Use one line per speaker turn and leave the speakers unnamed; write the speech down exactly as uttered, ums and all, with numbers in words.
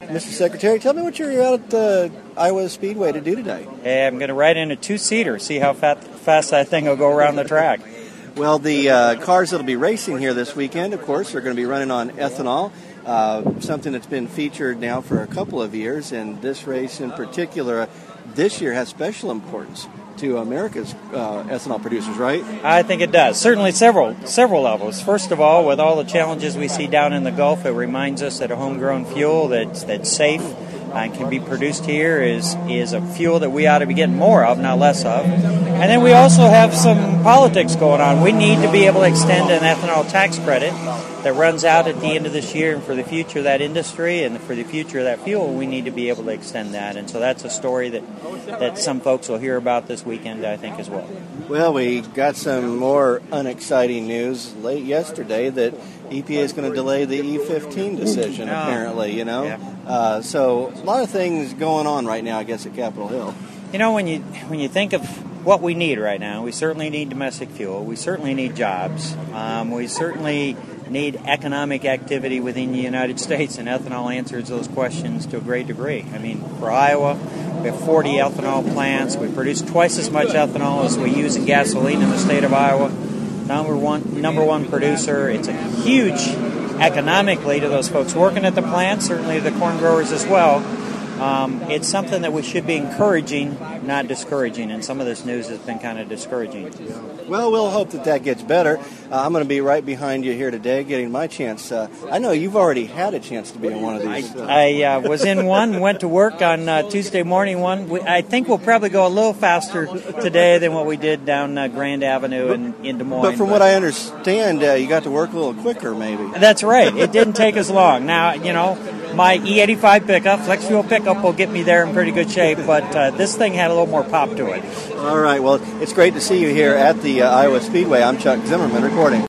Mister Secretary, tell me what you're out at the Iowa Speedway to do today.
Hey, I'm going to ride in a two-seater, see how fat, fast that thing will go around the track.
Well, the uh, cars that will be racing here this weekend, of course, are going to be running on ethanol, uh, something that's been featured now for a couple of years, and this race in particular, uh, this year has special importance to America's uh, ethanol producers, right?
I think it does. Certainly several several levels. First of all, with all the challenges we see down in the Gulf, it reminds us that a homegrown fuel that's that's safe and can be produced here is is a fuel that we ought to be getting more of, not less of. And then we also have some politics going on. We need to be able to extend an ethanol tax credit that runs out at the end of this year, and for the future of that industry and for the future of that fuel, we need to be able to extend that. And so that's a story that, that some folks will hear about this weekend, I think, as well.
Well, we got some more unexciting news late yesterday that E P A is going to delay the E fifteen decision,
oh.
apparently, you know.
Yeah.
Uh, so a lot of things going on right now, I guess, at Capitol Hill.
You know, when you when you think of what we need right now, we certainly need domestic fuel. We certainly need jobs. Um, we certainly need economic activity within the United States, and ethanol answers those questions to a great degree. I mean, for Iowa, we have forty ethanol plants. We produce twice as much ethanol as we use in gasoline in the state of Iowa. Number one, number one producer. It's a huge economically to those folks working at the plant, certainly the corn growers as well. Um, it's something that we should be encouraging, not discouraging, and some of this news has been kind of discouraging.
Well, we'll hope that that gets better. Uh, I'm going to be right behind you here today, getting my chance. Uh, I know you've already had a chance to be in one of these. Uh,
I, I uh, was in one, went to work on uh, Tuesday morning one. We, I think we'll probably go a little faster today than what we did down uh, Grand Avenue in, in Des Moines.
But from but, what I understand, uh, you got to work a little quicker, maybe.
That's right. It didn't take as long. Now, you know, my E eighty-five pickup, flex fuel pickup, will get me there in pretty good shape, but uh, this thing had a little more pop to it.
All right. Well, it's great to see you here at the uh, Iowa Speedway. I'm Chuck Zimmerman reporting.